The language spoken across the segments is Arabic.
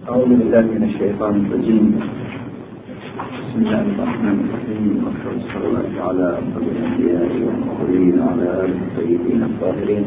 أعوذ بالله من الشيطان الرجيم. بسم الله الرحمن الرحيم، وأفضل الصلاة على أفضل الأنبياء والمرسلين وعلى آله الطيبين الطاهرين.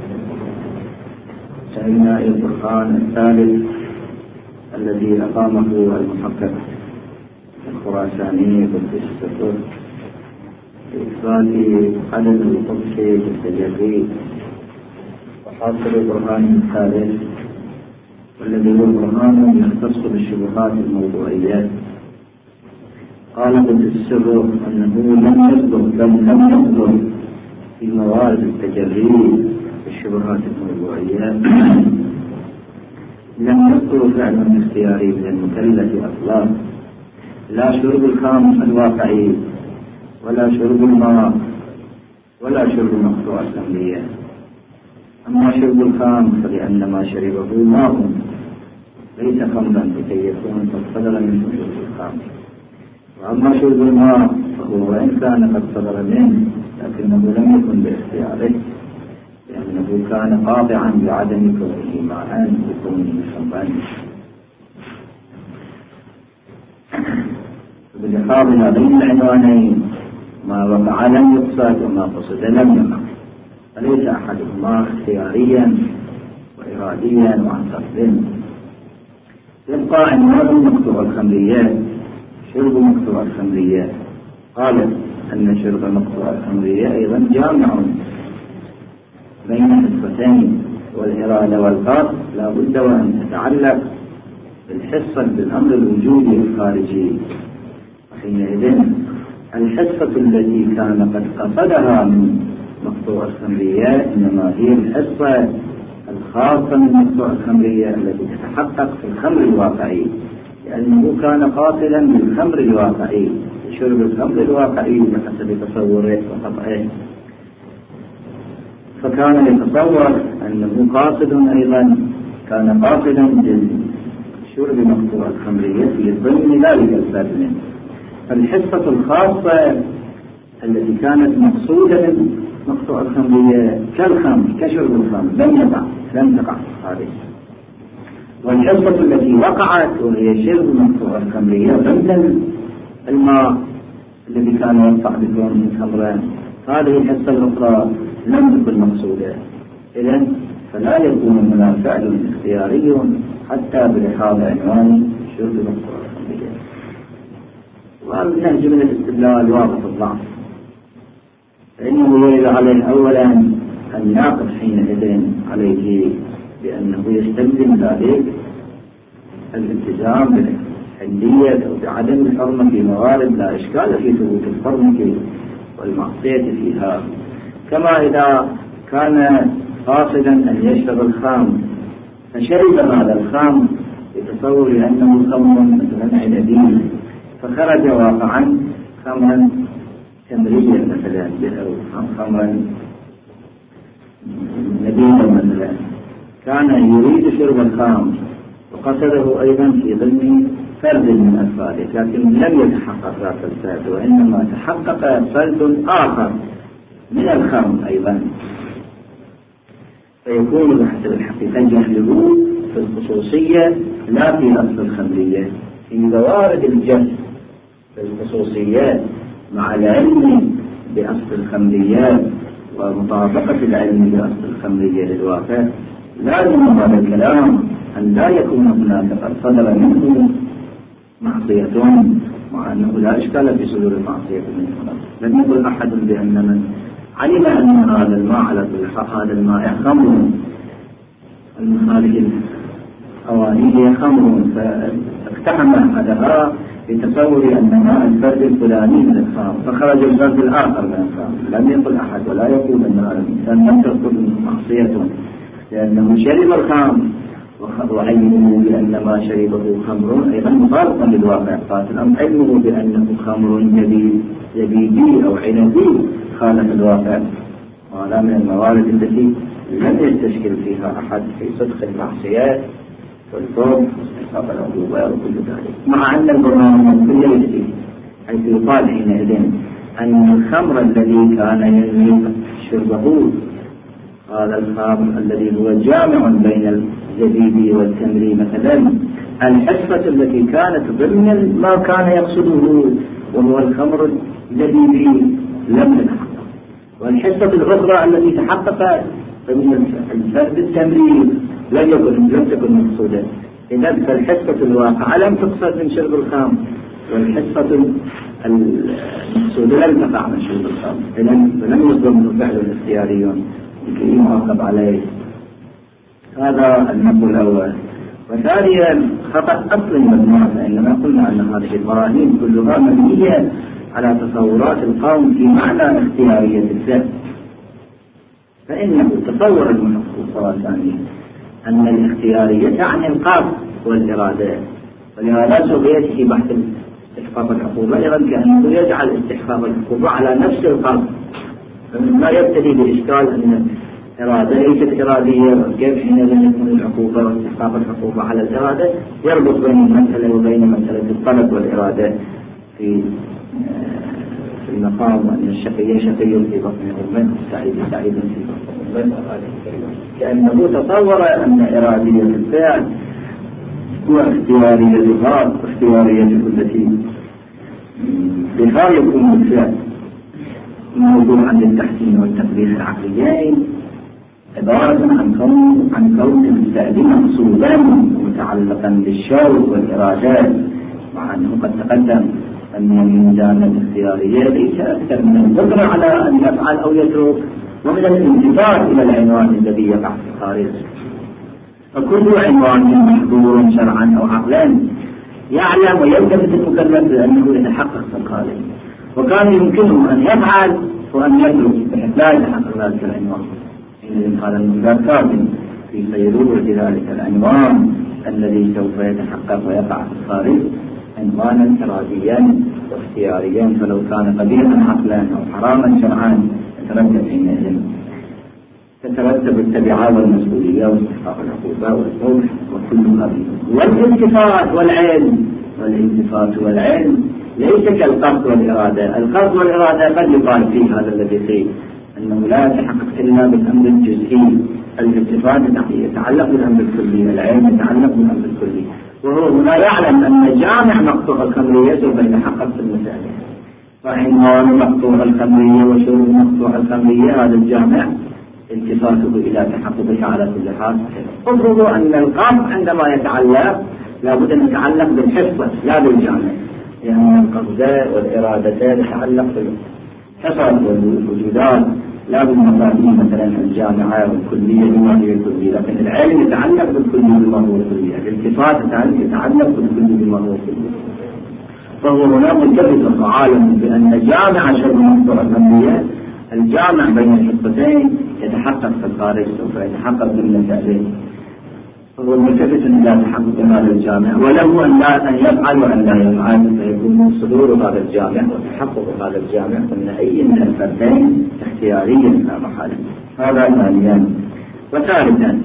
شهدنا البرهان الثالث الذي أقامه المحقق الخراساني قدس السر لإثبات عدم القدس بالتجري، وحاصل البرهان الثالث والذي هو البرهان يختص بالشبهات الموضوعيات. قال قدس السر أنه لم يصدر في موارد التجري بالشبهات الموضوعيات لم يذكر فعلا اختياري من المكلف أصلا، لا شرب الخام الواقعي ولا شرب الماء ولا شرب مقطوع الأمرية. أما شرب الخام فلأن ما شربه ماء ليس خمرا لكي يكون قد صدر منه شرب الخام، وأما شرب الماء فهو وإن كان قد صدر منه لكنه لم يكن باختياره، لأنه كان قاطعا بعدم كونه ماء وكونه خمرا. بلقاء بين العنوانين ما وقع لم يقصد وما قصد لم يقع، فليس أحدهما اختياريا وإراديا وعن قصد. يبقى عنوان مقطوع الخمريات، شرب مقطوع الخمريات. قال أن شرب مقطوع الخمرية أيضا جامع بين حصتين، والإرادة والقصد لا بد وأن تتعلق بالحصة بالأمر الوجودي الخارجي. وحينئذ الحصة التي كان قد قصدها من مقطوع الخمريات إنما هي الحصة الخاصة من مقطوع الخمرية التي تتحقق في الخمر الواقعي، لأنه كان قاصدا بالخمر الواقعي، شرب الخمر الواقعي بحسب تصوره وقطعه، فكان يتصور أنه قاصد أيضا كان قاصدا بشرب مقطوع الخمرية في ضمن ذلك الفرد. فالحصة الخاصة التي كانت مقصودة من مقطوع الخمرية كالخمر كشرب الخمر لم تقع هذه، والحصة التي وقعت وهي شرب مقطوع الخمرية ضمن الماء الذي كان ينفع بكون خمرا، هذه الحصة الأخرى لم تكن مقصودة. إذن فلا يكون هنا فعل اختياري حتى بلحاظ عنوان شرب مقطوع الخمرية. وهذا النهج من الاستدلال واضح الضعف، فإنه يجب عليه أولا الناقض حينئذ عليه بأنه يستلزم ذلك الالتزام بالحلية أو بعدم الحرمة في موارد لا إشكال في ثبوت الحرمة والمعصية فيها. كما إذا كان قاصدا أن يشرب الخام فشرب هذا الخام يتصور أنه خمر مثلا عنبي، فخرج واقعا خمرا تمريا مثلا أو خمرا نبيلا مثلا، كان يريد شرب الخام وقصده أيضا في ضمن فرد من أفراده، لكن لم يتحقق ذاك الفرد، وإنما تحقق فرد آخر من الخمر أيضا، فيكون بحسب الحقيقة جهله في الخصوصية لا في أصل الخمرية. في موارد الجهل في الخصوصيات مع العلم بأصل الخمريات ومطابقة العلم بأصل الخمرية للواقع، لازم هذا الكلام أن لا يكون هناك قد صدر منه معصية، مع أنه لا إشكال في صدور المعصية منه. لم يقل أحد بأن من علم أن هذا الماء على كل هذا الماء خمر، أن هذه الأواني هي خمر، فاقتحم أحدها بتصور أن ماء الفرد الفلاني من الخمر فخرج الفرد الآخر من الخمر. لم يقل أحد ولا يقول أن هذا الإنسان لم تكن معصية، لأنه شرب الخمر وعلمه بأن ما شربه خمر أيضا مخالفا للواقع، فالأمر علمه بأنه خمر زبيبي أو عنبي خالف الواقع، وهذا من الموارد التي لم يستشكل فيها أحد في صدق المعصيات والفرد واستحقاق العقوبة وكل ذلك. مع أن البرنامج كله حيث يقال حينئذ أن الخمر الذي كان ينوي شربه هذا الخمر الذي هو جامع بين الزبيب والتمر مثلا الحصة التي كانت ضمن ما كان يقصده وهو الخمر الذي لم يتحقق، والحصة الأخرى التي تحققت ضمن الفرد التمرير لم تكن مقصودة. إذا فالحصة الواقعة لم تقصد من شرب الخمر، والحصة المقصودة لم تقع من شرب الخمر، فلم يصدر منه فعل الاختياريون لكي يعاقب عليه. هذا النقل الأول. وثانيا خطأ أصل المجموعة، فإنما قلنا أن هذه البراهين كلها مبنية على تصورات القوم في معنى اختيارية الفعل، فإنه تصور المحقق الثاني أن الاختيارية تعني القصد والإرادة، ولهذا سوف يأتي بحث استحقاق العقوبة أيضا كأنه يجعل استحقاق العقوبة على نفس القصد، فمما يبتدي بإشكال أن الإرادة ليست إرادية، كيف حينئذ يكون العقوبة واستحقاق العقوبة على الإرادة؟ يربط بين المسألة وبين مسألة الطلب والإرادة في المقام، وأن الشقي شقي في بطن أمه والسعيد سعيد في بطن أمه، كأنه تصور أن إرادية الفعل هو اختيارية الغرض، اختيارية التي بها يكون الفعل موضوع عند التحسين والتقبيح العقليين عبارة عن كون الفعل مقصودا متعلقا بالشوق والإرادات، مع أنه قد تقدم أن الميزان الاختيارية ليس أكثر من القدرة على أن يفعل أو يترك، ومن الانتباه إلى العنوان الذي يقع في الخارج. فكل عنوان محظور شرعا أو عقلا يعلم ويلتفت المكلف بأنه يتحقق في الخارج، وكان يمكنه أن يفعل وأن يترك بحيث لا يتحقق ذلك العنوان. إن هذا المقدار كاذب في سيرورة ذلك العنوان الذي سوف يتحقق ويقع في الخارج عنوانا إراديا واختياريا، فلو كان قبيحا عقلا أو حراما شرعا يترتب حينئذ تترتب التبعات والمسؤولية واستحقاق العقوبة والصلح وكل هذه. والالتفات والعلم ليس كالقصد والإرادة. القصد والإرادة قد يقال فيه هذا الذي فيه أنه لا يتحقق إلا بالأمر الجزئي، الالتفات يتعلق بالأمر الكلي، العلم يتعلق بالأمر الكلي، وهو هنا يعلم أن جامع مقطوع الخمرية سوف يتحقق في المسألة، فعنوان مقطوع الخمرية وشروط مقطوع الخمرية هذا الجامع التفاته إلى تحققه على كل حال. انظروا أن القصد عندما يتعلق لابد أن يتعلق بالحصة لا بالجامع، يعني القصد والإرادة يتعلق بالحصة والوجودات لا بالمفاهيم مثلا الجامعة والكلية بما هي الكلية، لكن العلم يتعلق بالكلية بما هو الكلية، الالتفات يتعلق بالكلية بما هو الكلية. فهو هنا ملتفت وعالم بأن جامع شرط مقطوع الخمرية الجامع بين الحصتين يتحقق في الخارج، سوف يتحقق بالمسألة، فهو ملتفت إلى تحقق هذا الجامع، وله أن يفعل وأن لا يفعل، فيكون صدور هذا الجامع وتحقق هذا الجامع من أي من الفردين اختياريا لا محالة. هذا ثانيا. وثالثا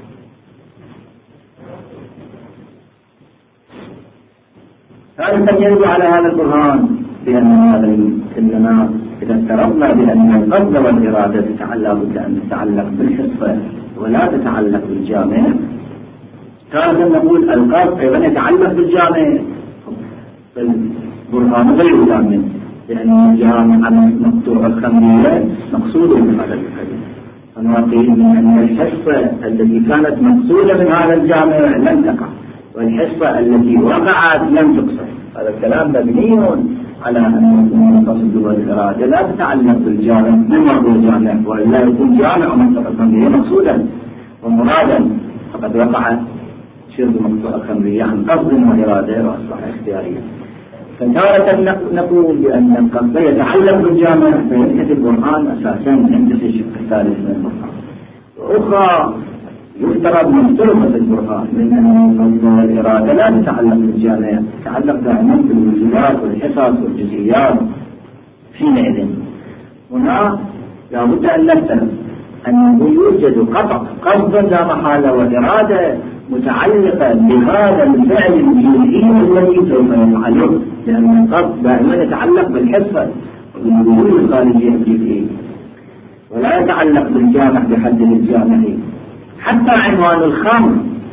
يجب على هذا البرهان بأن هذا إنما إذا افترضنا بأن القصد والإرادة تتعلق بالحصة ولا تتعلق بالجامع، كان نقول القصد أيضا يتعلق بالجامع، البرهان غير جامع، لأن الجامع مقطوع الخمرية مقصود من هذا الحديث، فنقول من أن الحصة التي كانت مقصودة من هذا الجامع لم تقع، والحصة التي وقعت لم تقصد. هذا الكلام مبني على أن القصد والإرادة لا تتعلق بالجامع بما هو جامع، وإلا يكون جامع مقطوع الخمرية مقصودا ومرادا، فقد وقع شرب مقطوع الخمرية عن قصد وإرادة وأصبح اختياريا. فتارة نقول بأن القصد يتعلق بالجامع فينتهي البرهان أساسا ينتهي الشق الثالث من البرهان. وأخرى يفترض مختلفة البرهان من أن القصد والإرادة لا تتعلق بالجامع، تتعلق دائما بالوجودات والحصص والجزئيات. حينئذ هنا لابد أن نفترض أنه يوجد قصد لا محالة وإرادة متعلقة بهذا الفعل الجزئي الذي سوف يفعله، لأن القصد دائما يتعلق بالحصة والوجود الخارجي الجزئي ولا يتعلق بالجامع بحد الجامعي. حتى عنوان الخمر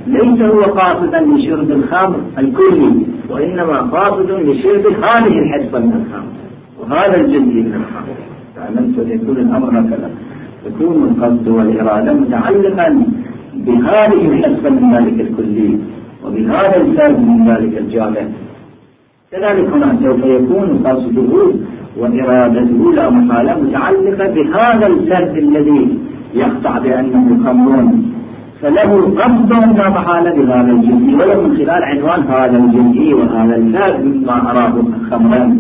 ليس هو قاصدا لشرب الخمر الكلي، وإنما قاصد لشرب هذه الحصة من الخمر وهذا الجزء من الخمر. فلم يكون الأمر هكذا، يكون القصد والإرادة متعلقا بهذه الحصة من ذلك الكلي وبهذا الفرد من ذلك الجامع. كذلك هنا سوف يكون قصده وإرادته لا محالة متعلقة بهذا الفرد الذي يقطع بأنه خمر، فله قصد لا محالة بهذا الجزء ولو من خلال عنوان هذا الجزء وهذا الفرد مما أراه خمرا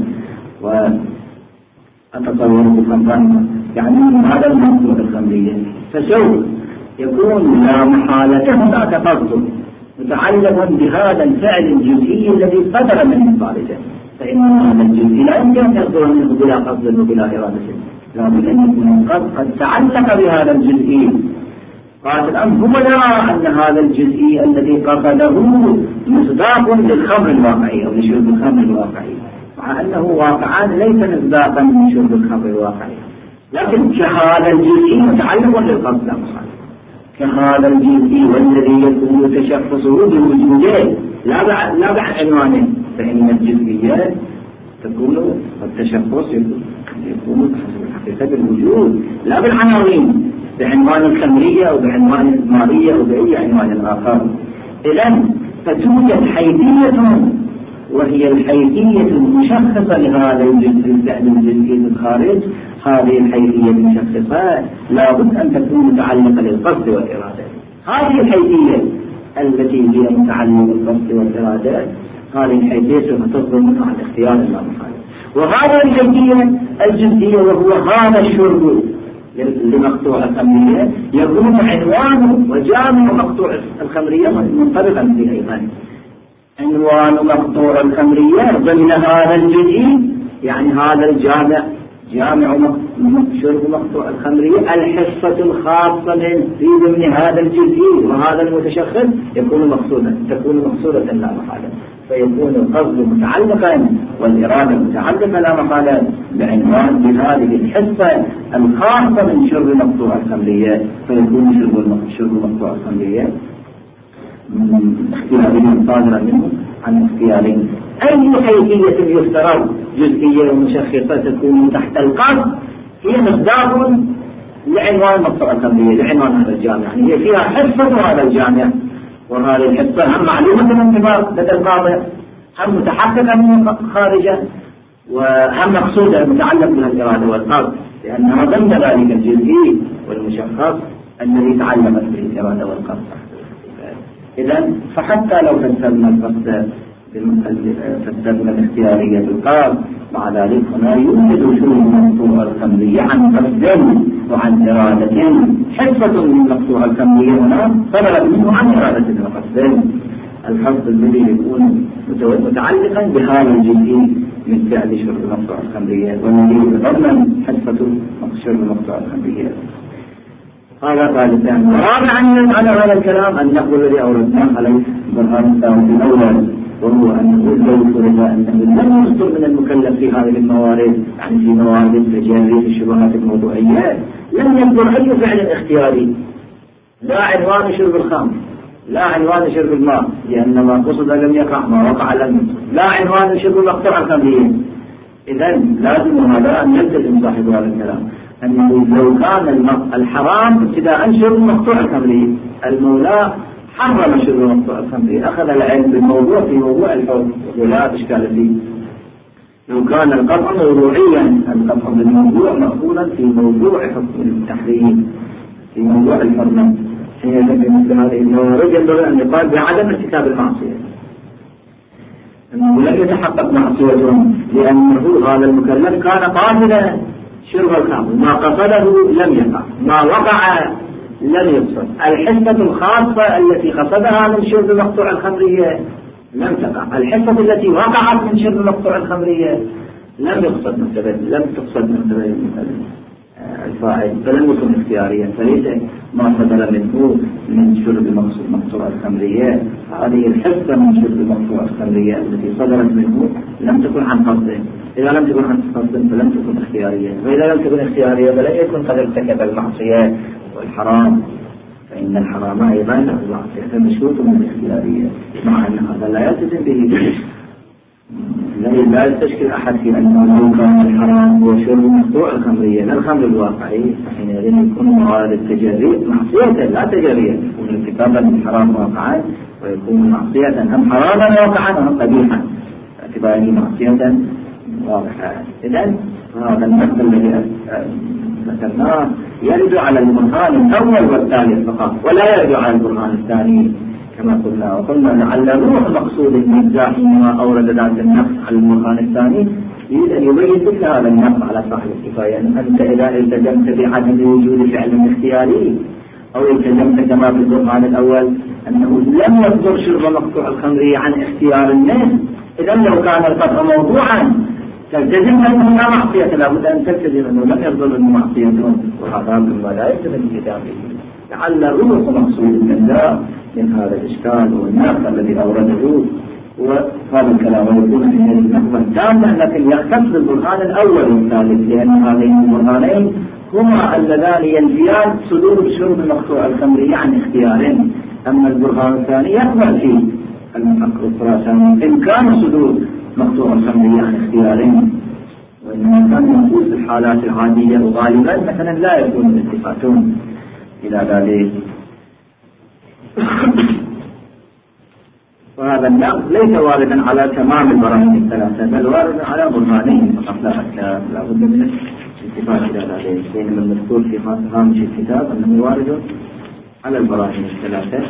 وأتصور بخمرا، يعني هذا المقصود الخمرية. فسوف يكون لا محالة هناك قصد متعلق بهذا الفعل الجزئي الذي صدر من خارجه، فإن هذا الجزء لا يمكن أن يصدر منه بلا قصد وبلا إرادة، لابد أن يكون قد تعلق بهذا الجزئي. قال الآن هو يرى أن هذا الجزئي الذي قصده مصداق للخمر الواقعي أو لشرب الخمر الواقعي، مع أنه واقعا ليس مصداقا لشرب الخمر الواقعي، لكن كهذا الجزئي متعلق بالقصد لا كهذا الجزء والذي يكون تشخصه بوجوده لا بعنوانه، فإن الجزئيات تكون والتشخص يكون حقيقة الوجود لا بالعناوين بعنوان الخمرية أو بعنوان المالية أو بأي عنوان آخر. إذن فتوجد حيثية وهي الحيثية المشخصة لهذا الجزء الفعل الجزئي من الخارج. هذه الحيثية المشخصة لابد أن تكون متعلقة للقصد والإرادة. هذه الحيثية التي هي متعلقة بالقصد والإرادة هذه الحيثية سوف تصدر منها عن اختيار اللامحالة، وهذه الحيثية الجزئية وهو هذا الشرب لمقطوع الخمرية يكون عنوانه وجامع مقطوع الخمرية منطبقا به أيضا. عنوان مقطوع الخمرية ضمن هذا الجزء يعني هذا الجامع جامع شرب مقطوع الخمرية الحصة الخاصة في ضمن هذا الجزء وهذا المتشخص تكون مقصودة لا محالة، فيكون القصد متعلقا والإرادة متعلقة لا محالة بعنوان بهذه الحصة الخاصة من شرب مقطوع الخمرية، فيكون شرب مقطوع الخمرية اختيارين صادرا منه عن اختيارين. أي حيثية يفترض جزئية ومشخصة تكون تحت القصد هي مصداق لعنوان مقطوع الخمرية لعنوان هذا الجامع، يعني هي فيها حصة هذا الجامع، وهذه الحصة هم معلومة من لدى القاضي هم متحققة من خارجا وهم مقصودة متعلق بها الإرادة والقصد، لأنها ضمن ذلك الجزئي والمشخص الذي تعلقت به الإرادة والقصد. إذن فحتى لو فسرنا القصد فسرنا الاختيارية بالقصد، مع ذلك هنا يوجد شروط مقطوع الخمرية عن قصد وعن إرادة، حصة من مقطوع الخمرية هنا صدرت منه عن إرادة وقصد. القصد الذي يكون متعلقا بهذا الجزء من فعل شرب مقطوع الخمرية والذي يتضمن حصة شرب مقطوع الخمرية. هذا ثالثا. رابعا على هذا الكلام النقل الذي أوردناه عليه برهان الثالث الأول، وهو أنه لو فرض أنه لم يصدر من المكلف في هذه الموارد، يعني في موارد التجارية في الشبهات الموضوعية، لم يصدر أي فعل اختياري، لا عنوان شرب الخمر لا عنوان شرب الماء لأن ما قصد لم يقع ما وقع لم يصدر، لا عنوان شرب مقطوع الخمرية. إذن لازم هذا أن يلتزم صاحب هذا الكلام أنه لو كان الحرام ابتداء شرب مقطوع الخمرية، المولى حرم شرب مقطوع الخمرية، أخذ العلم بالموضوع في موضوع الحكم ولا إشكال فيه. لو كان القطع موضوعيا القطع بالموضوع مأخوذا في موضوع حكم التحريم في موضوع الحرمة، حين مثل هذه الموارد ينبغي أن يقال بعدم ارتكاب المعصية، أنه لم يتحقق معصيته لأنه هذا المكلف كان قاصدا شرب الخمر، ما قصده لم يقع، ما وقع لم يقصد. الحصة الخاصة التي قصدها من شرب مقطوع الخمرية لم تقع، الحصة التي وقعت من شرب مقطوع الخمرية لم تقصد مثل الفاعل، فلم يكن اختياريا، فليس ما صدر منه من شرب مقطوع الخمرية. هذه الحصة من شرب مقطوع الخمرية التي صدرت منه لم تكن عن قصد، إذا لم تكن عن قصد فلم تكن اختيارية، وإذا لم تكن اختيارية فلن يكن قد ارتكب المعصية والحرام، فإن الحرام أيضا المعصية مشروط من الاختيارية، مع أن هذا لا يلتزم به. لا يستشكل أحد في أنه لو كان الحرام هو شرب مقطوع الخمرية لا الخمر الواقعي، فحينئذ يكون موارد التجري معصية لا تجريا، يكون ارتكابا للحرام واقعا ويكون معصية هم حراما واقعا وهم قبيحا، باعتباره معصية واضحة. إذن هذا النقد الذي ذكرناه يرد على البرهان الأول والثالث فقط، ولا يرد على البرهان الثاني كما قلنا. وقلنا لعل روح مقصود الإنزاح ما أورد ذات النقص على البرهان الثاني يريد أن يبين مثل هذا النقص على صاحب الكفاية، أن أنت إذا التزمت بعدم وجود فعل اختياري أو التزمت كما في البرهان الأول أنه لم يصدر شرب مقطوع الخمر عن اختيار الناس، إذا لو كان القطع موضوعا تلتزم أنه لا معصية، لابد أن تلتزم أنه لم يصدر المعصية، وهذا مما لا يلتزم بكتابه. لعل روح مقصود من هذا الإشكال والنقص الذي أورده وهذا الكلام يكون في النقطة الثانية، لكن يختص بالبرهان الأول والثالث، لأن هذين البرهانين هما اللذان ينفيان صدور شرب مقطوع الخمر عن اختيار. أما البرهان الثاني يقبل فيه المحقق الخراساني إن كان صدور مقطوع الخمر عن اختيار، وإنما كان يقول في الحالات العادية وغالبا مثلا لا يكون الالتفاتون إلى ذلك. وهذا النقد ليس واردا على تمام البراهين الثلاثة، بل وارد على برهانين فقط لا بد من الالتفات إلى ذلك، بينما المذكور في هامش الكتاب أنه وارد على البراهين الثلاثة.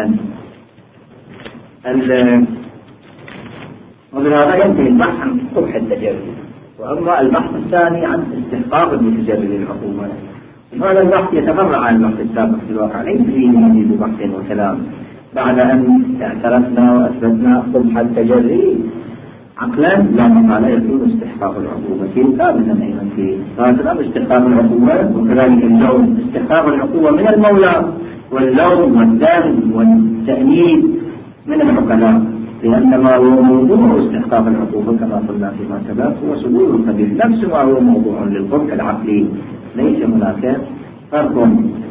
وبهذا ينتهي البحث عن قبح التجري. وأما البحث الثاني عن استحقاق المتجري للعقوبة، هذا البحث يتفرع عن البحث السابق في الواقع، ليس فيه مزيد بحث وكلام. بعد أن اعترفنا وأثبتنا قبح التجري عقلا لا مقال يكون استحقاق العقوبة في ثابتا أيضا في ثابتا استحقاق العقوبة، وكذلك اللوم استحقاق العقوبة من المولى، واللوم والدم والتأنيب من العقلاء، لأن ما هو موضوع استحقاق العقوبة كما قلنا فيما سبق هو صدور القبيح نفس ما هو موضوع للقبح العقلي، ليس هناك فرق.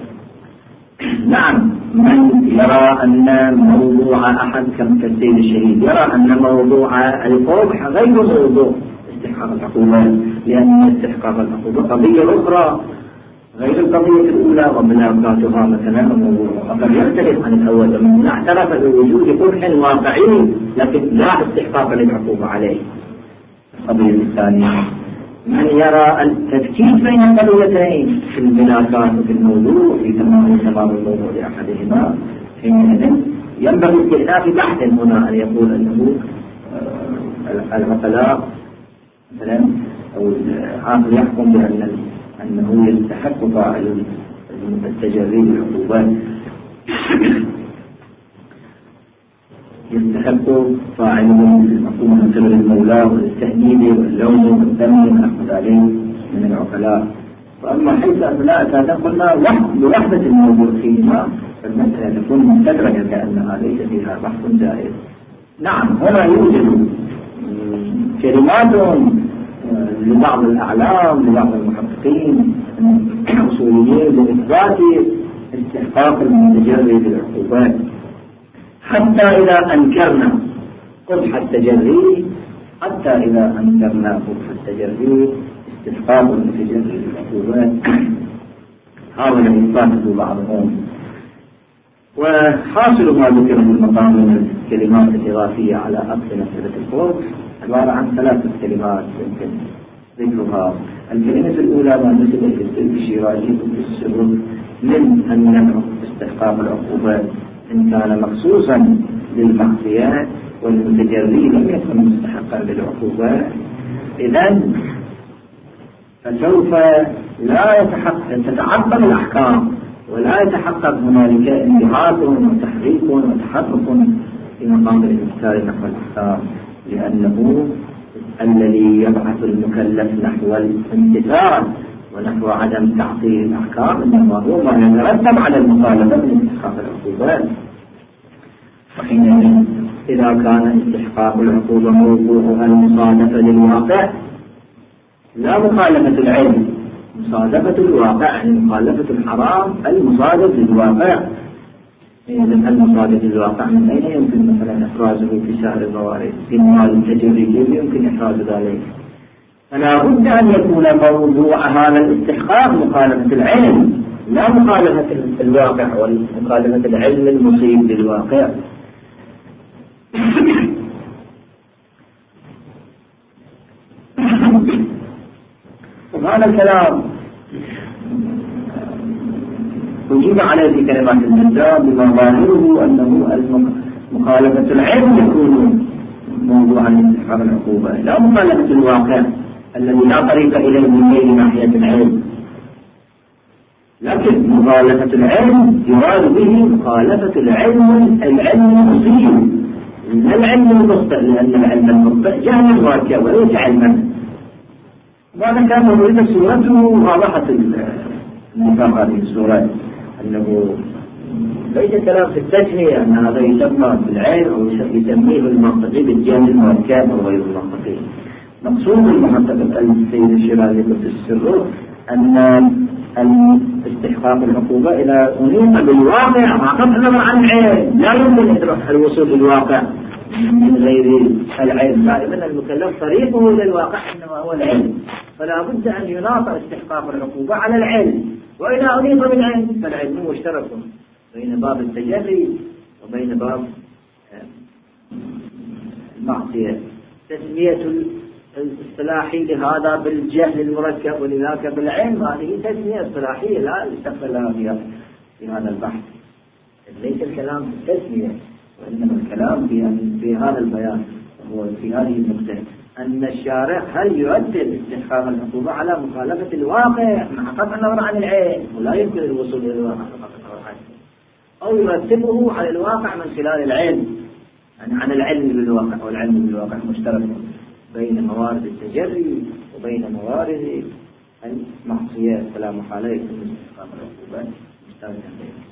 نعم، من يرى أن موضوع أحد كالسيد الشهيد يرى أن موضوع القبح غير موضوع استحقاق العقوبة، لأن استحقاق العقوبة قضية أخرى غير القضية الأولى وملاقاتها مثلا موضوع وقد يختلف عن الأول، من اعترف بوجود قبح واقعي لكن لا استحقاق للعقوبة عليه. القضية الثانية من يرى التفكيك بين القضيتين في الملاكات وفي الموضوع في تمام الموضوع لأحدهما، حينئذ ينبغي استئناف بحث هنا أن يقول أنه العقلاء مثلا أو العاقل يحكم أنه يستحق فاعل التجري بالعقوبات، يستحق فاعله المقوم من قبل المولى والتهديد واللوم والدم ونحو ذلك من العقلاء. وأما حيث أبناء كذا قلنا بوحدة الموضوع فيها فالمسألة تكون مستدرجة كأنها ليس فيها بحث زائد. نعم، هنا يوجد كلمات لبعض الأعلام لبعض المحققين الأصوليين لإثبات استحقاق المتجري بالعقوبات، حتى إذا أنكرنا قبح التجري استحقاق المتجري بالعقوبات حاول إثباته بعضهم. وحاصل ما ذكر في المقام من الكلمات الإضافية على أصل مسألة القبح عبارة عن 3 كلمات يمكن ذكرها. الكلمة الأولى ما نسبة للسلف الشيرازي بالسبب من أن استحقاق العقوبات إن كان مخصوصا للمعصيات والمتجري لم يكن مستحقا للعقوبات، إذن فسوف لا تتعطل الأحكام ولا يتحقق هنالك انبعاث وتحريك وتحرك في مقام الانتكار نحو الأحكام، لأنه الذي يبعث المكلف نحو الانتكار ونحو عدم تعطيل الأحكام إنما هو ما يترتب على المخالفة من استحقاق العقوبات. وحينئذ إذا كان استحقاق العقوبة موضوعها المصادفة للواقع لا مخالفة العلم، مصادفة الواقع يعني مخالفة الحرام المصادف للواقع، إذا المصادق الواقع من أين يمكن مثلا إحرازه في سائر الموارد؟ في الموارد التجريبية يمكن إحراز ذلك. فلا بد أن يكون موضوع هذا الاستحقاق مخالفة العلم، لا مخالفة الواقع ومخالفة العلم المصيب للواقع. وهذا الكلام أجيب عليه في كلمات الجزاء بما ظاهره أنه مخالفة العلم يكون موضوعا لاستحقاق العقوبة، لا مخالفة الواقع الذي لا طريق إليه من غير ناحية العلم. لكن مخالفة العلم يراد به مخالفة العلم المصيب، لا العلم المخطئ، لأن العلم المخطئ جهل مركب وليس علما. وهذا كان موجود سورته واضحة النفاق هذه السورة، أنه ليس كلام في التسمية أن هذا يسمى بالعلم أو يسميه المنطقي بالجهل المركب أو غير المنطقي. مقصود المحقق السيد الشيرازي في السر أن استحقاق العقوبة إلى أنيق بالواقع مع قطع النظر عن العلم، لا يمكن الوصول للواقع من غير العلم. دائما المكلف طريقه للواقع إنما هو العلم، فلا بد أن يناط استحقاق العقوبة على العلم. وإذا أنيق بالعلم فالعلم مشترك بين باب التجري وبين باب المعصية. تسمية الاصطلاحي لهذا بالجهل المركب ولذاك بالعلم هذه تسمية اصطلاحية لا يستقبل لها في هذا البحث. ليس الكلام في التسمية، وإنما الكلام في هذا البيان هو في هذه النقطة، أن الشارع هل يؤدي استحقاق العقوبة على مخالفة الواقع مع قطع النظر عن العلم، ولا يمكن الوصول إلى الواقع أو يرتبه على الواقع من خلال العلم، يعني عن العلم بالواقع، والعلم بالواقع مشترك بين موارد التجري وبين موارد المعصية، فلا محالة يكون استحقاق العقوبة مشتركا بينهما.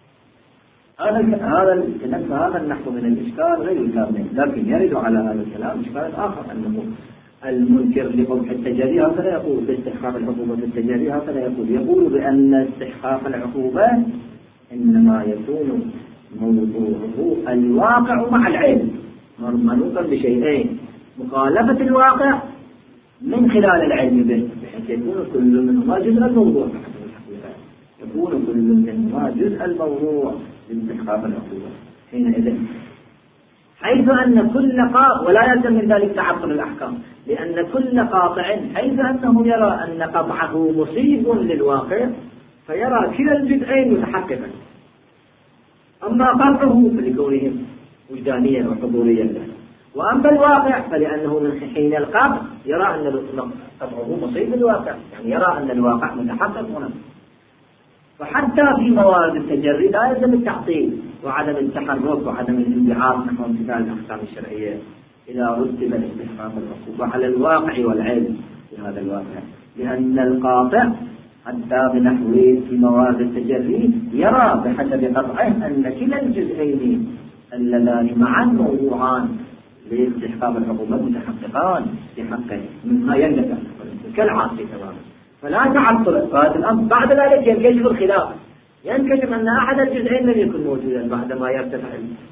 هذا النحو من الإشكال غير كامل، لكن يرد على هذا الكلام إشكال آخر، أنه المنكر لقبح التجري هكذا يقول باستحقاق العقوبة في التجري هكذا يقول بأن استحقاق العقوبة إنما يكون موضوعه الواقع مع العلم، منوطا بشيئين: مخالفة الواقع من خلال العلم به، بحيث يكون كل منهما جزء الموضوع، يكون كل منهما جزء الموضوع لاستحقاق العقوبة. حينئذ حيث أن كل قاطع، ولا يلزم من ذلك تعطل الأحكام، لأن كل قاطع حيث أنه يرى أن قطعه مصيب للواقع فيرى كلا الجزئين متحققا، أما قطعه فلكونهم وجدانيا وحضوريا له، وأما الواقع فلأنه من حين القطع يرى أن قطعه مصيب للواقع، يعني يرى أن الواقع متحقق هنا. فحتى في موارد التجري لا يلزم التعطيل وعدم التحرك وعدم الانبعاث نحو امتثال الأحكام الشرعية إذا رتب استحقاق العقوبة على الواقع والعلم في هذا الواقع، لأن القاطع حتى بنحوه في موارد التجري يرى بحسب قطعه أن كلا الجزئين اللذان معا موضوعان لاستحقاق العقوبة متحققان في حقه مما يندفع كالعاصي تماما، فلا تعطل هذا الأمر. بعد ذلك ينكشف الخلاف، ينكشف أن أحد الجزئين لم يكن موجودا بعدما يرتفع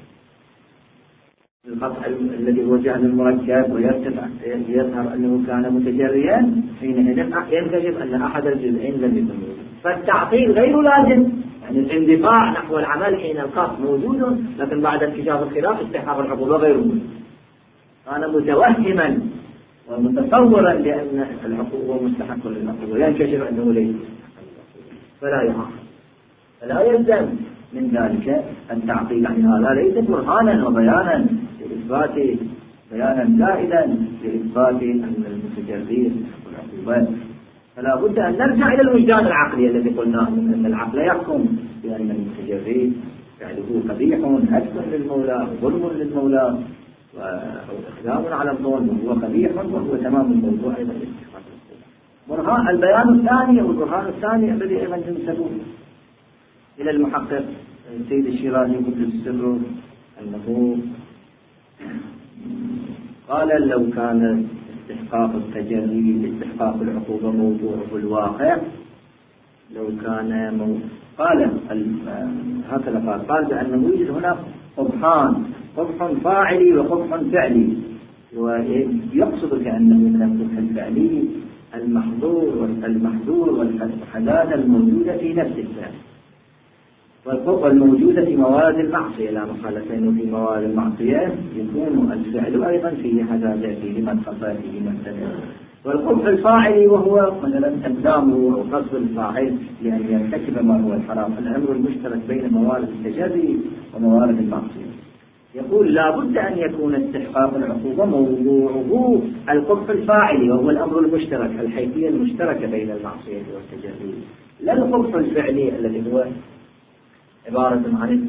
القطع الذي هو جهل المركب ويرتفع يظهر أنه كان متجريا، حينئذ ينكشف أن أحد الجزئين لم يكن موجودا. فالتعطيل غير لازم، يعني الاندفاع نحو العمل حين القطع موجود، لكن بعد انكشاف الخلاف استحقاق العقوبة غير موجود. كان متوهما ومتصورا لأن العقوبة مستحق للعقوبة، ينكشف أنه ليس فلا يعاقب، فلا يلزم من ذلك التعطيل عن هذا ليس برهانا وبيانا لإثبات بيانا زائدا لإثبات أن المتجري يستحق العقوبات. فلا بد أن نرجع إلى الوجدان العقلي الذي قلناه أن العقل يحكم بأن المتجري فعله قبيح هتك للمولى ظلم للمولى وإخدام على الظلم وهو قبيح وهو تمام الموضوع أيضا لاستحقاق العقوبة. البيان الثاني أو البرهان الثاني الذي أيضا ينسب إلى المحقق السيد الشيرازي قدس السر أنه قال لو كان استحقاق التجري استحقاق العقوبة موضوعه الواقع لو كان قال هكذا قال بأنه يوجد هنا قبحان، قبح فاعلي وقبح فعلي، ويقصد كأنه من القبح الفعلي المحظور والحداثة الموجودة في نفس الفعل، والموجودة في موارد المعصية، لا محالة أنه في موارد المعصية يكون الفعل أيضا فيه حداثة، فيه مدخفة، فيه مبتدأ. والقبح الفاعلي وهو مثلا إقدامه أو قصد الفاعل لأن يرتكب ما هو الحرام، الأمر المشترك بين موارد التجري وموارد المعصية. يقول لا بد أن يكون استحقاق العقوبة موضوعه القبح الفاعلي وهو الأمر المشترك، الحيثية المشتركة بين المعصية والتجري، لا القبح الفعلي الذي هو عبارة عن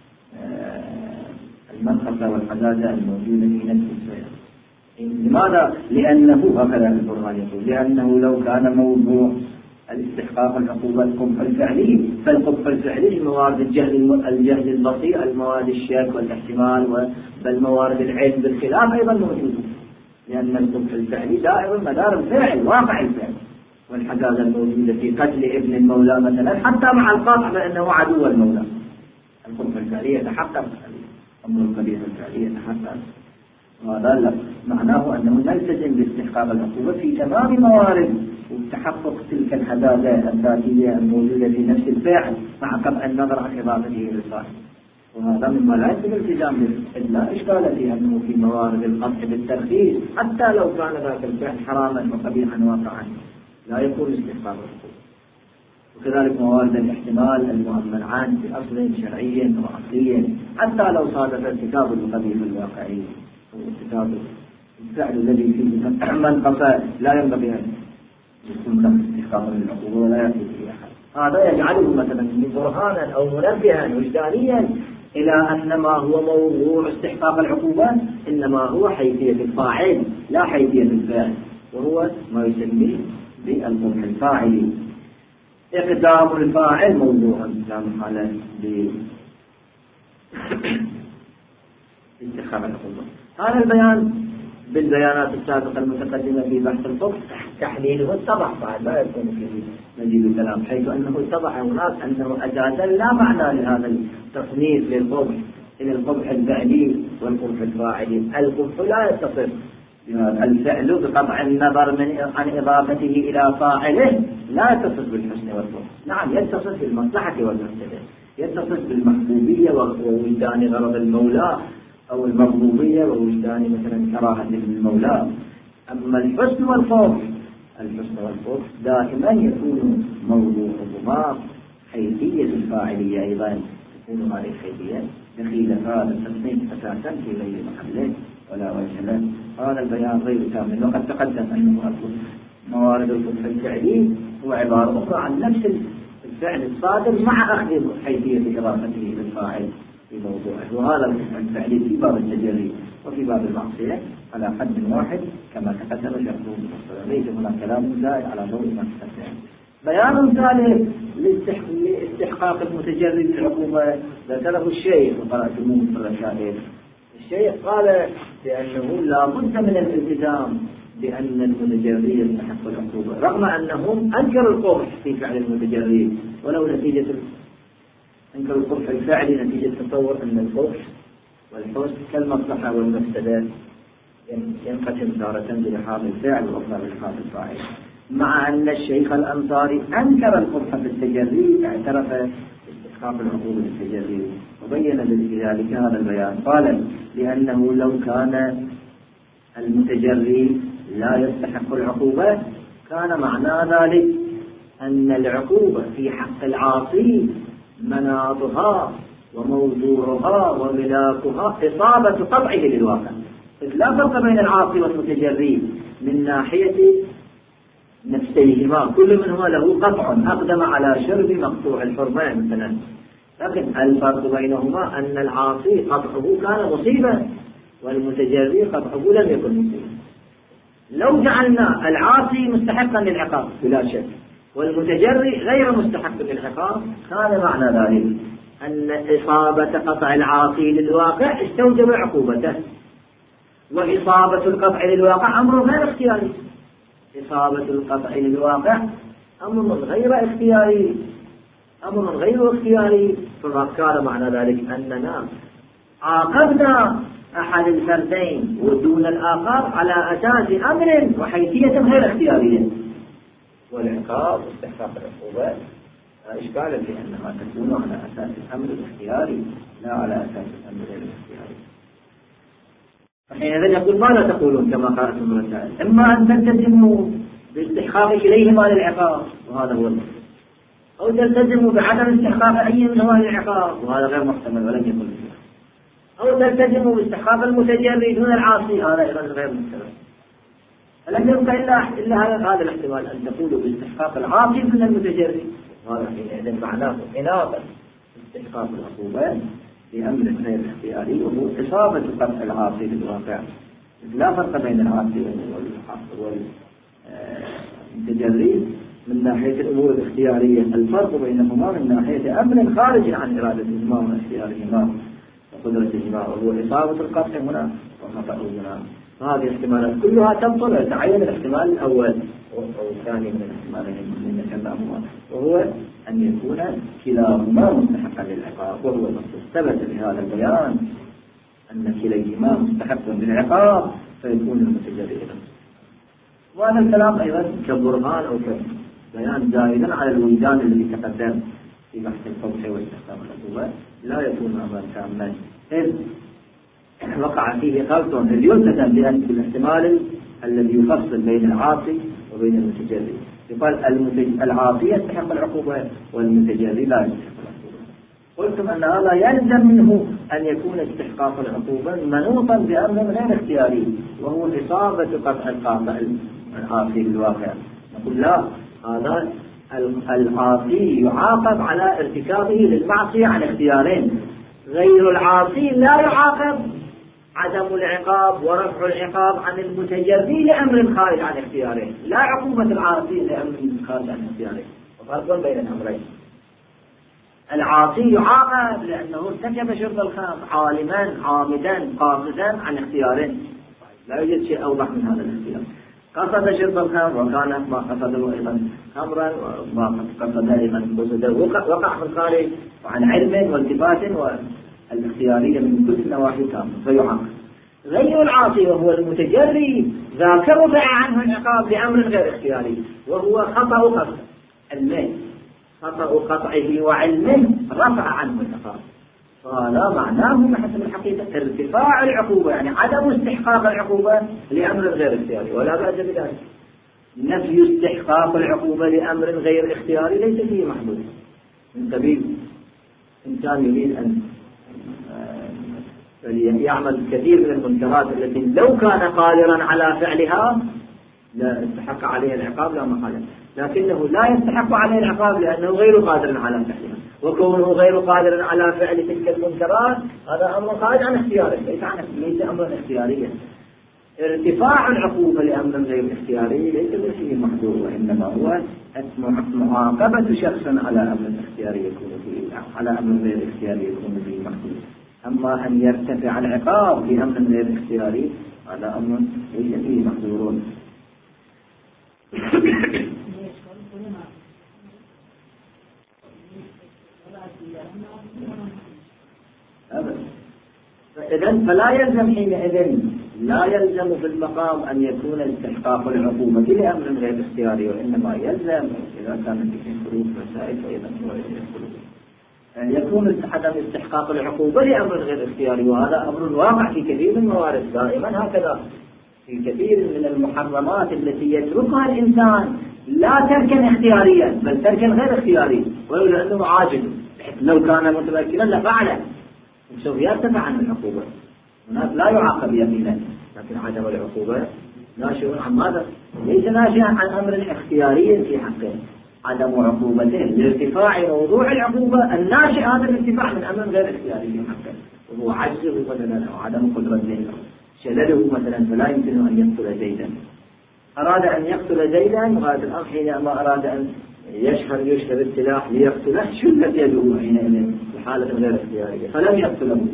المنخفة والحداثة الموجودة في نفس الفعل. لماذا؟ لأنه هكذا القرآن يقول لأنه لو كان موضوع الاستحقاق العقوبة القبح الفعلي فالقبح الفعلي موارد الجهل البسيط، الموارد الشك والاحتمال، بل موارد العلم بالخلاف أيضا موجودة، لأن القبح الفعلي دائما مدار الفعل واقع الفعل، والحداثة الموجودة في قتل ابن المولى مثلا حتى مع القاطع بأنه عدو المولى، القبح الفعلي يتحقق، أمر القبيح الفعلي يتحقق، وهذا معناه أنه نلتزم باستحقاق العقوبة في تمام موارد وتحقق تلك الحداثة الذاتية الموجودة في نفس الفاعل مع قطع النظر عن إضافته للفاعل، وهذا مما لا يمكن الالتزام به، لا إشكال في أنه في موارد القطع بالترخيص حتى لو كان ذاك الفعل حراما وقبيحا واقعا لا يكون استحقاق العقوبة. وكذلك موارد الاحتمال المؤمن عنه بأصل شرعي وعقلي حتى لو صادف ارتكاب القبيح الواقعي وارتكاب الفعل الذي فيه منقصة لا ينبغي أن يكون له استحقاق للعقوبة ولا يأتي به أحد. هذا يجعله مثلا برهانا أو منبها وجدانيا إلى أن ما هو موضوع استحقاق العقوبة إنما هو حيثية الفاعل لا حيثية الفاعل، وهو ما يسميه بالقبح الفاعلي. إقدام الفاعل موضوعا لا محالة باستحقاق العقوبة. هذا البيان بالبيانات السابقة المتقدمة في بحث القبح تحليله اتضح بعد لا يكون فيه مزيد الكلام، حيث أنه اتضح هناك أنه أساسا لا معنى لهذا التصنيف للقبح إلى القبح الفعلي والقبح الفاعلي. القبح لا يتصف الفعل بقطع النظر عن إضافته إلى فاعله، لا يتصف بالحسن والقبح، نعم يتصف بالمصلحة والمفسدة، يتصف بالمحبوبية ووجدان غرض المولى أو المغضوبية ووجدان مثلا كراهة للمولى. أما الحسن والقبح دائما يكون موضوعهما حيثية الفاعلية، أيضا تكون هذه الحيثية دخيلة هذا التصنيف أساسا في غير محله ولا وجه له. هذا البيان غير كامل، وقد تقدم أنه موارد القبح الفعلي هو عبارة أخرى عن نفس الفعل الصادر مع أخذ حيثية إضافته للفاعل في موضوعه، وهذا القبح الفعلي في باب التجري وفي باب المعصية على حد واحد كما تقدم شرحه مفصلا، ليس هناك كلام زائد على ضوء ما تقدم. بيان ثالث لاستحقاق المتجري بالعقوبة ذكره الشيخ وقرأتموه في الرسائل. الشيخ قال بأنه لا بد من الالتزام بأن المتجري يستحق العقوبة، رغم أنهم أنكروا القبح في فعل المتجري، ولو نتيجة أنكروا القبح الفعلي نتيجة تصور أن القبح والحسن كالمصلحة والمفسدة ينقسم تارة بلحاظ الفعل وأخرى بلحاظ الفاعل، مع أن الشيخ الأنصاري أنكر القبح في التجري، اعترف باستحقاق العقوبة بالتجري، وبين بذلك هذا البيان. قال لأنه لو كان المتجري لا يستحق العقوبة كان معنى ذلك أن العقوبة في حق العاصي مناطها وموضوعها وملاكها إصابة قطعه للواقع، إذ لا فرق بين العاصي والمتجري من ناحية نفسيهما، كل منهما له قطع أقدم على شرب مقطوع الحرمة مثلا، لكن الفرق بينهما أن العاصي قطعه كان مصيبة والمتجري قطعه لم يكن مصيبة. لو جعلنا العاصي مستحقا للعقاب بلا شك والمتجري غير مستحق للعقاب كان معنى ذلك أن إصابة قطع العاصي للواقع استوجب عقوبته، وإصابة القطع للواقع أمر غير اختياري. إصابة القطع للواقع أمر غير اختياري، أمر غير اختياري، فما كان معنى ذلك أننا عاقبنا أحد الفردين ودون الآخر على أساس أمر وحيثية غير اختيارية. والعقاب واستحقاق العقوبة لا إشكال في أنها تكون على أساس الأمر الاختياري لا على أساس الأمر غير الاختياري. فحينئذ يقول ماذا تقولون كما قالت المرسائل؟ إما أن تلتزموا باستحقاق إليهما للعقاب وهذا هو المطلوب، أو تلتزموا بعدم استحقاق أي منهما للعقاب وهذا غير محتمل ولم يكن فيه، أو تلتزموا باستحقاق المتجري دون العاصي هذا أيضا غير محتمل. فلم يبقى إلا هذا الاحتمال أن تقولوا باستحقاق العاصي من المتجري، وهذا حينئذ معناه إناقة استحقاق العقوبة بأمر غير اختياري وهو إصابة قطع العاصي في الواقع. لا فرق بين العاصي والمتجري من ناحية الأمور الاختيارية، الفرق بينهما من ناحية أمر خارج عن إرادتهما واختيارهما وقدرتهما، وهو إصابة القطع هنا وخطأ هنا. هذه الاحتمالات كلها تبطل ويتعين الاحتمال الأول أو الثاني من الاحتمالين الذين ذكرناهما، وهو أن يكون كلاهما مستحقا للعقاب، وهو المقصود. ثبت بهذا البيان أن كليهما مستحق للعقاب فيكون المتجري له. وهذا الكلام أيضا كبرهان أو كبيان زائدا على الوجدان الذي تقدم في بحث القبح واستحقاق العقوبة لا يكون أمرا تاما، إذ وقع فيه خلط يلتزم بالاحتمال الذي يفصل بين العاصي وبين المتجري. يقال العاصي يستحق العقوبة والمتجري لا يستحق العقوبة. قلتم أن هذا يلزم منه أن يكون استحقاق العقوبة منوطا بأمر غير اختياري وهو إصابة قطع العاصي بالواقع. نقول لا، هذا العاصي يعاقب على ارتكابه للمعصية عن اختيارين، غير العاصي لا يعاقب عدم العقاب ورفع العقاب عن المتجري لأمر خارج عن اختياره، لا عقوبة العاصي لأمر خارج عن اختياره. وفرق بين الأمرين، العاصي يعاقب لأنه ارتكب شرب الخمر عالما عامدا قاصدا عن اختياره، لا يوجد شيء أوضح من هذا الاختيار. قصد شرب الخمر وكان ما قصده أيضا خمرا وما قصد أيضا قصده وقع في الخارج وعن علم والتفات والاختيارية من كل النواحي كاملة فيعاقب. غير العاصي وهو المتجري ذاك رفع عنه العقاب لأمر غير اختياري وهو خطأ قطع المال، خطأ قطعه وعلمه رفع عنه العقاب، فهذا معناه بحسب الحقيقة ارتفاع العقوبة، يعني عدم استحقاق العقوبة لأمر غير اختياري ولا بأس بذلك. نفي استحقاق العقوبة لأمر غير اختياري ليس فيه محدود، من قبيل إنسان يريد أن يعمل كثير من المنكرات التي لو كان قادرا على فعلها لا استحق عليه العقاب لا محالة، لكنه لا يستحق عليه العقاب لأنه غير قادر على فعلها، وكونه غير قادر على فعل تلك المنكرات هذا أمر خارج عن اختياره ليس أمرا اختياريا. ارتفاع العقوبة لأمر غير اختياري ليس فيه محدود، وإنما هو معاقبة شخص على أمر اختياري يكون فيه على أمر غير اختياري يكون فيه محدود. أما أن يرتفع العقاب لأمر غير اختياري هذا أمر ليس فيه محدود. إذن فلا يلزم حينئذ لا يلزم في المقام أن يكون استحقاق العقوبة لأمر غير اختياري، وإنما يلزم إذا كان في خروج مسائل فإذا يكون عدم استحقاق العقوبة لأمر غير اختياري، وهذا أمر واقع في كثير من الموارد دائما هكذا. في كثير من المحرمات التي يتركها الإنسان لا تركا اختياريا بل تركا غير اختياري ولو أنه عاجز، لو كان متمكنا لفعله سوف يرتفع عن العقوبة. هناك لا يعاقب يمينا، لكن عدم العقوبة ناشئ عن ماذا؟ ليس ناشئا عن أمر اختياري في حقه، عدم عقوبته لارتفاع موضوع العقوبة الناشئ هذا الارتفاع من أمر غير اختياري في حقه، وهو عجزه مثلا أو عدم قدرته شلله مثلا، فلا يمكن أن يقتل زيدا. أراد أن يقتل زيدا وهذا الأمر حينما أراد أن يشهر السلاح ليقتله شلت يده حينئذ في حالة غير اختيارية فلم يقتله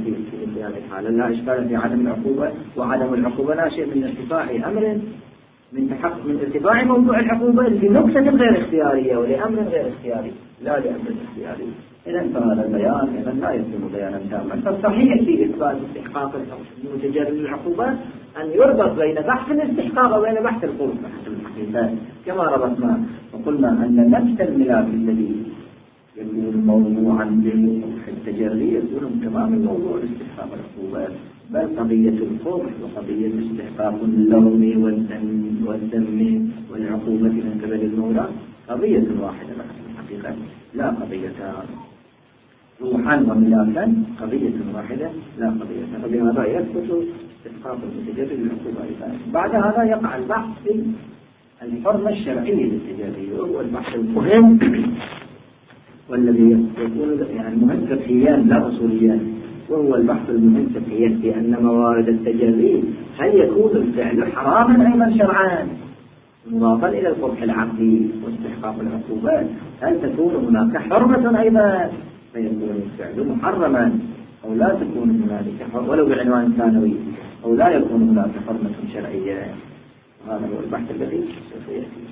في هذه الحالة. لا إشكال في عدم العقوبة، وعدم العقوبة ناشئ من ارتفاع أمر من ارتفاع موضوع العقوبة لنكتة غير اختيارية ولأمر غير اختياري لا لأمر اختياري. إذا فهذا البيان إذا لا يكون بيانا تاما. فالصحيح في إثبات استحقاق المتجرد للعقوبة أن يربط بين بحث الاستحقاق وبين بحث الخروج بحث الحقيقة، كما ربطنا وقلنا أن نفس الملاك الذي يكون موضوعا للتجري يكون تمام موضوع استحقاق العقوبة، بل قضية القبح وقضية استحقاق اللوم والذم والعقوبة من قبل المولى قضية واحدة بحث الحقيقة لا قضيتان. روحا وملاكا قضية واحدة لا قضيتان، وبهذا يثبت استحقاق المتجرد للعقوبة. بعد هذا يقع البحث في الحرمة الشرعية للتجري، وهو البحث المهم والذي يكون يعني مهم فقهيا لا أصوليا، وهو البحث المهم فقهيا في أن موارد التجري هل يكون الفعل حراما أيضا شرعا مضافا إلى القبح العقلي واستحقاق العقوبات، هل تكون هناك حرمة أيضا فيكون الفعل محرما أو لا تكون هنالك حرمة ولو بعنوان ثانوي، أو لا يكون هناك حرمة شرعية. هذا هو البحث الذي سوف يأتي.